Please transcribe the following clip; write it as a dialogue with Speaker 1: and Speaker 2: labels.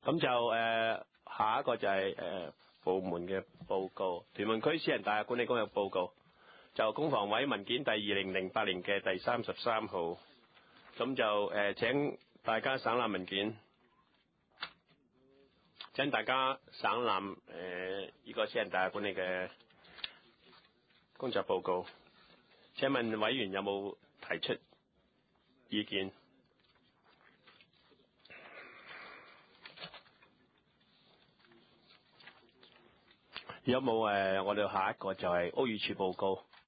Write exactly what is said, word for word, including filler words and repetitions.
Speaker 1: 咁就誒、呃、下一個就係、是、誒、呃、部門嘅報告，屯門區私人大廈管理公約報告，就公房委文件第二零零八年嘅第三十三號，咁就誒、呃、請大家省覽文件，請大家省覽誒呢個私人大廈管理嘅工作報告。請問委員有冇提出意見？有冇誒、呃？我哋下一個就係屋宇署報告。